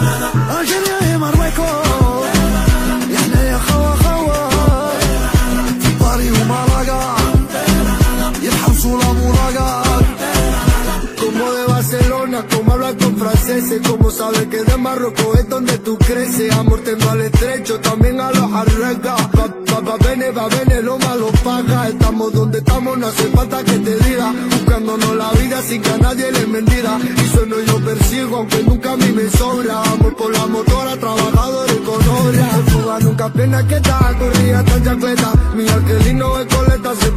Algeria y Marruecos, احنا يا خوا خوا في باري ومالاga y el Hamsula Muraga. Como de Barcelona, como hablar con franceses, como sabes que de Marruecos es donde tú creces. Amor tengo al estrecho, también a los arregas. Va bene, lo malo paga. Estamos donde estamos, no hace falta que te diga. Buscándonos la vida sin que a nadie le mentira. Y sueno yo persigo, aunque nunca a mí me sobra. Amor por la motora, trabajadores con obra. Fuga nunca pena que está, corrida tan chacleta. Mi argelino es coleta, se